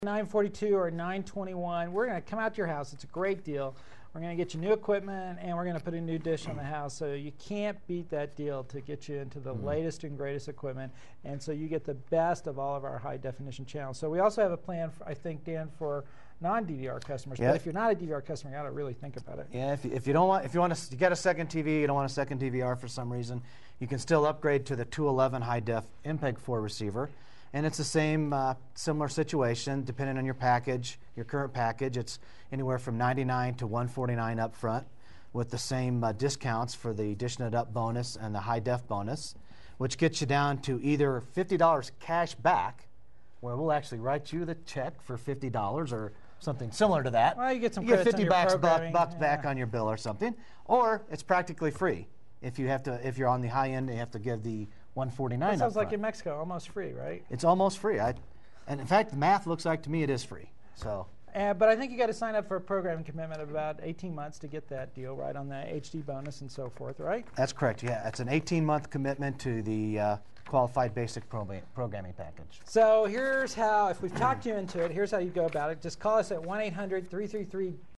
942 or 921, we're going to come out to your house. It's a great deal. We're going to get you new equipment, and we're going to put a new dish on the house. So you can't beat that deal to get you into the latest and greatest equipment. And so you get the best of all of our high-definition channels. So we also have a plan, for, I think, Dan, for non-DVR customers. Yeah. But if you're not a DVR customer, you got to really think about it. Yeah, if you don't want, if you want to, you got a second TV, you don't want a second DVR for some reason, you can still upgrade to the 211 high-def MPEG-4 receiver. And it's the same, similar situation, depending on your package, your current package. It's anywhere from $99 to $149 up front, with the same discounts for the Dishing It Up bonus and the high def bonus, which gets you down to either $50 cash back, where we'll actually write you the check for $50 or something similar to that. Well, you get some you get credits 50 on your programming. bucks back on your bill or something, or it's practically free. If you have to, if you're on the high end, you have to give the $149. That sounds like in Mexico, almost free, right? It's almost free. And in fact, the math looks like to me it is free. So. But I think you got to sign up for a programming commitment of about 18 months to get that deal, right, on the HD bonus and so forth, right? That's correct. Yeah, it's an 18-month commitment to the qualified basic programming package. So here's how, if we've talked you into it, here's how you go about it. Just call us at 1-800-333